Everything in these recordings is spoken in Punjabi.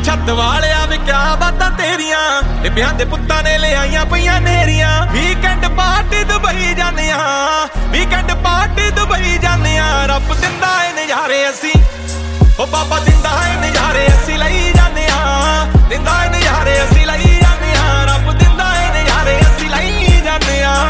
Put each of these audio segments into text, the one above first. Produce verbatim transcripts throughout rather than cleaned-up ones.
ਛੱਤ ਵਾਲਿਆ ਵੀ ਕਿਆ ਬਾਤਾਂ ਤੇਰੀਆਂ, ਟਿੱਬਿਆਂ ਦੇ ਪੁੱਤਾਂ ਨੇ ਲਿਆਈਆਂ ਪਈਆਂ ਨੇਰੀਆਂ। ਵੀਕਐਂਡ ਪਾਰਟੀ ਦੁਬਈ ਜਾਂਦੇ ਆ, ਵੀਕਐਂਡ ਪਾਰਟੀ ਦੁਬਈ ਜਾਂਦੇ ਆ। ਰੱਬ ਦਿੰਦਾ ਏ ਨਜ਼ਾਰੇ ਅਸੀਂ, ਓ ਬਾਬਾ ਦਿੰਦਾ ਏ ਨਜ਼ਾਰੇ ਅਸੀਂ ਲਈ ਜਾਂਦੇ ਆ, ਦਿੰਦਾ ਏ ਨਜ਼ਾਰੇ ਅਸੀਂ ਲਈ ਜਾਂਦੇ ਆ। ਰੱਬ ਦਿੰਦਾ ਏ ਨਜ਼ਾਰੇ ਅਸੀਂ ਲਈ ਜਾਂਦੇ ਆ।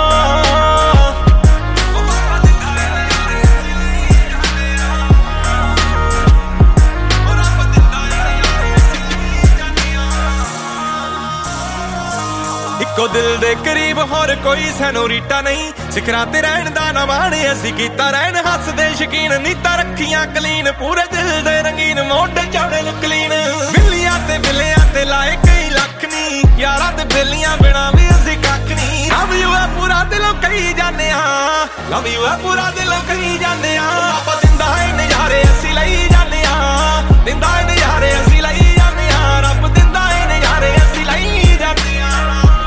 ਇੱਕੋ ਦਿਲ ਦੇ ਕਰੀਬ ਹੋਰ ਕੋਈ ਸੈਨੋਰੀਟਾ ਨਹੀਂ, ਸਿਖਰਾਂ ਤੇ ਰਹਿਣ ਦਾ ਨਾ ਮਾਣੇ ਅਸੀਂ ਕੀਤਾ ਰਹਿਣ ਹੱਸਦੇ ਸ਼ਕੀਨ। ਨੀਤਾਂ ਰੱਖੀਆਂ ਕਲੀਨ, ਪੂਰੇ ਦਿਲ ਦੇ ਰੰਗੀਨ, ਮੋਢੇ ਚੌੜੇ ਕਲੀਨ। ਬਿੱਲੀਆਂ ਤੇ ਬਿੱਲਿਆਂ ਤੇ ਲਾਏ ਕਈ ਲੱਖ ਨੀ, ਯਾਰਾਂ ਤੇ ਬੇਲੀਆਂ ਬਿਨਾ ਵੀ ਅਸੀਂ ਕੱਖ ਨੀ। ਲਵ ਯੂ ਹੈ ਪੂਰਾ ਦਿਲੋਂ ਕਹੀ ਜਾਂਦੇ ਆ, ਲਵ ਯੂ ਹੈ ਪੂਰਾ ਦਿਲੋਂ ਕਹੀ ਜਾਂਦੇ ਆ। ਬਾਬਾ ਦਿੰਦਾ ਏ ਨਜ਼ਾਰੇ ਅਸੀਂ ਲਈ ਜਾਂਦੇ ਆ, ਦਿੰਦਾ ਏ ਨਜ਼ਾਰੇ ਅਸੀਂ ਲਈ ਜਾਂਦੇ ਆ। ਰੱਬ ਦਿੰਦਾ ਏ ਨਜ਼ਾਰੇ ਅਸੀਂ ਲਈ ਜਾਂਦੇ ਆ।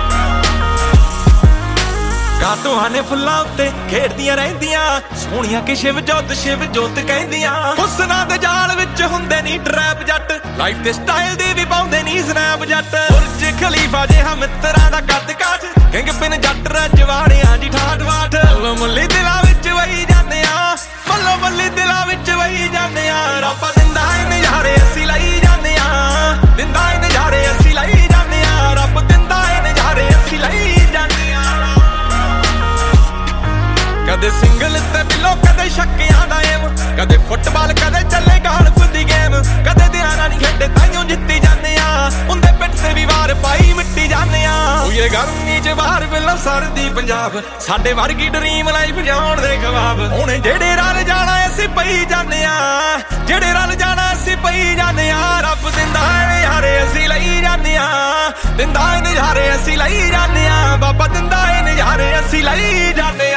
ਤੁਹਾਨੇ ਫੁੱਲਾਂ ਉੱਤੇ ਖੇਡਦੀਆਂ ਰਹਿੰਦੀਆਂ, ਸੋਹਣੀਆਂ ਕਿ ਸ਼ਿਵ ਜੋਤ ਸ਼ਿਵ ਜੋਤ ਕਹਿੰਦੀਆਂ। ਹੁਸਨਾਂ ਦੇ ਜਾਲ ਵਿੱਚ ਹੁੰਦੇ ਨੀ ਟਰੈਪ ਜੱਟ, ਲਾਈਫ ਦੇ ਸਟਾਈਲ ਦੀ ਵੀ ਪਾਉਂਦੇ ਨੀ ਸਨੈਪ ਜੱਟ। ਬੁਰਜ ਖਲੀਫਾ ਜਿਹਾ ਮਿੱਤਰਾਂ ਦਾ ਕੱਦ ਕਾਠ, ਕਿੰਗ ਪਿਨ ਜੱਟ ਰਜਵਾੜਿਆਂ ਦੀ ਠਾਠ ਬਾਠ। ਮੱਲੋ ਮੱਲੀ ਦਿਲਾਂ ਵਿੱਚ ਵਹੀ ਜਾਂਦੇ ਆ, ਮੱਲੋ ਮੱਲੀ ਦਿਲਾਂ ਵਿੱਚ ਵਹੀ ਜਾਂਦੇ ਆ। ਰੱਬ ਦਿੰਦਾ ਏ ਨਜ਼ਾਰੇ ਅਸੀਂ ਲਈ ਜਾਂਦੇ ਆ, ਦਿੰਦਾ ਏ ਨਜ਼ਾਰੇ ਅਸੀਂ ਲਈ ਜਾਂਦੇ ਆ। ਰੱਬ ਦਿੰਦਾ ਏ ਨਜ਼ਾਰੇ ਅਸੀਂ ਲਈ ਜਾਂਦੇ ਆ। ਕਦੇ ਸਿੰਗਲ ਤੇ ਬਿੱਲੋ ਕਦੇ ਛੱਕਿਆਂ ਦਾ ਏਮ, ਕਦੇ ਫੁੱਟਬਾਲ ਕਦੇ ਚੱਲੇ ਗਾਲਫ ਦੀ ਗੇਮ। ਕਦੇ ਧਿਆਨਾਂ ਨਹੀਂ ਖੇਡੇ ਤਾਈਓ ਜਿੱਤੀ ਜਾਂਦੇ ਆ, ਹੁੰਦੇ ਪਿੱਠ ਤੇ ਵੀ ਵਾਰ ਪਾਈ ਮਿੱਟੀ ਜਾਂਦੇ ਆ। ਉਏ ਗਰਮੀ ਚ ਬਾਹਰ ਬਿੱਲੋ ਸਰਦੀ ਪੰਜਾਬ, ਸਾਡੇ ਵਰਗੀ ਡਰੀਮ ਲਾਈਫ ਜਿਉਣ ਦੇ ਖਵਾਬ। ਹੁਣ ਜਿਹੜੇ ਰਲ ਜਾਣਾ ਅਸੀਂ ਪਈ ਜਾਂਦੇ ਆ, ਜਿਹੜੇ ਰਲ ਜਾਣਾ ਅਸੀਂ ਪਈ ਜਾਂਦੇ ਆ। ਰੱਬ ਦਿੰਦਾ ਏ ਨਜ਼ਾਰੇ ਅਸੀਂ ਲਈ ਜਾਂਦੇ ਆ, ਦਿੰਦਾ ਏ ਨਜ਼ਾਰੇ ਅਸੀਂ ਲਈ ਜਾਂਦੇ ਆ। ਬਾਬਾ ਦਿੰਦਾ ਏ ਨਜ਼ਾਰੇ ਅਸੀਂ ਲਈ ਜਾਂਦੇ